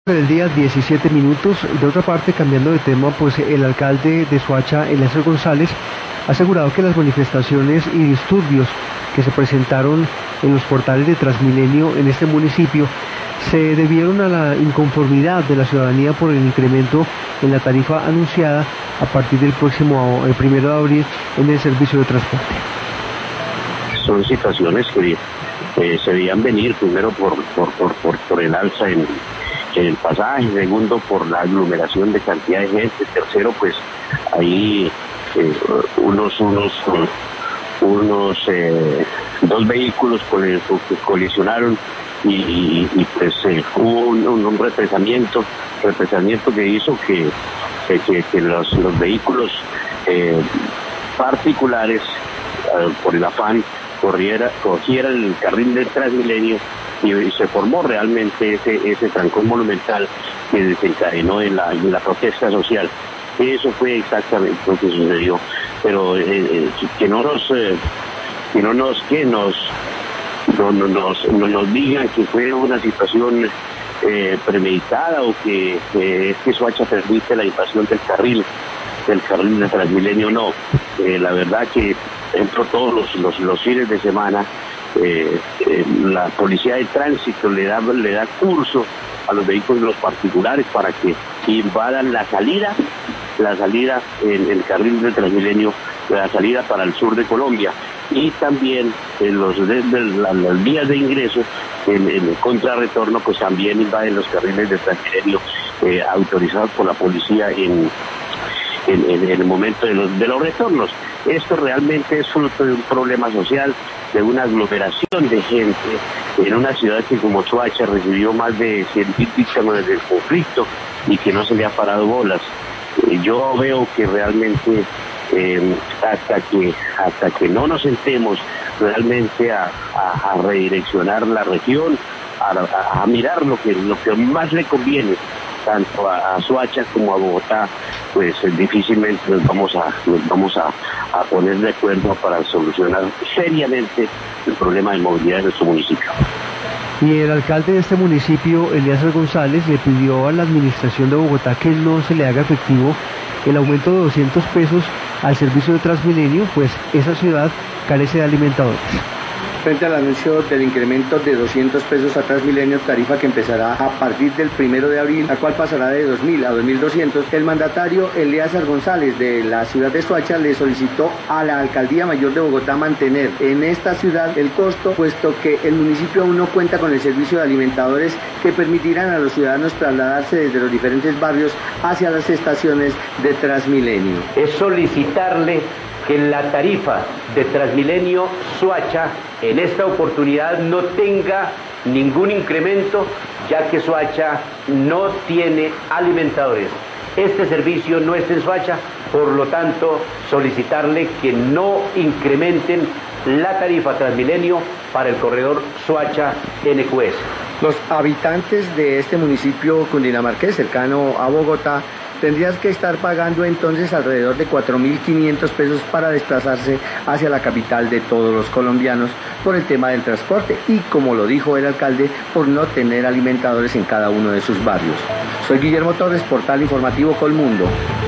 El día 17 minutos. De otra parte, cambiando de tema, pues el alcalde de Soacha, Eliezer González, ha asegurado que las manifestaciones y disturbios que se presentaron en los portales de Transmilenio en este municipio se debieron a la inconformidad de la ciudadanía por el incremento en la tarifa anunciada a partir del próximo 1 de abril en el servicio de transporte. Son situaciones que se veían venir, primero por el alza en el pasaje, segundo por la aglomeración de cantidad de gente, tercero pues ahí dos vehículos que colisionaron y pues hubo un represamiento que hizo que los vehículos particulares por el afán cogieran el carril del Transmilenio y se formó realmente ese trancón monumental que desencadenó en la protesta social. Eso fue exactamente lo que sucedió, pero que no nos digan que fue una situación premeditada o que es que Soacha permite la invasión del carril de Transmilenio. No, la verdad que dentro de todos los fines de semana la policía de tránsito le da curso a los vehículos particulares para que invadan la salida en el carril del Transmilenio, la salida para el sur de Colombia, y también en las vías de ingreso en el contrarretorno, pues también invaden los carriles de Transmilenio autorizados por la policía en el momento de los retornos. Esto realmente es fruto de un problema social, de una aglomeración de gente en una ciudad que como Soacha recibió más de 100.000 víctimas del conflicto y que no se le ha parado bolas. Yo veo que realmente hasta que no nos sentemos realmente a redireccionar la región, a mirar lo que más le conviene tanto a Soacha como a Bogotá, pues difícilmente nos vamos a poner de acuerdo para solucionar seriamente el problema de movilidad de nuestro municipio. Y el alcalde de este municipio, Eliezer González, le pidió a la administración de Bogotá que no se le haga efectivo el aumento de 200 pesos al servicio de Transmilenio, pues esa ciudad carece de alimentadores. Frente al anuncio del incremento de 200 pesos a Transmilenio, tarifa que empezará a partir del 1 de abril, la cual pasará de 2.000 a 2.200, el mandatario Eliezer González de la ciudad de Soacha le solicitó a la Alcaldía Mayor de Bogotá mantener en esta ciudad el costo, puesto que el municipio aún no cuenta con el servicio de alimentadores que permitirán a los ciudadanos trasladarse desde los diferentes barrios hacia las estaciones de Transmilenio. Es solicitarle que la tarifa de Transmilenio Soacha en esta oportunidad no tenga ningún incremento, ya que Soacha no tiene alimentadores. Este servicio no está en Soacha, por lo tanto solicitarle que no incrementen la tarifa Transmilenio para el corredor Soacha-NQS. Los habitantes de este municipio cundinamarqués cercano a Bogotá tendrías que estar pagando entonces alrededor de 4.500 pesos para desplazarse hacia la capital de todos los colombianos por el tema del transporte y, como lo dijo el alcalde, por no tener alimentadores en cada uno de sus barrios. Soy Guillermo Torres, portal informativo Colmundo.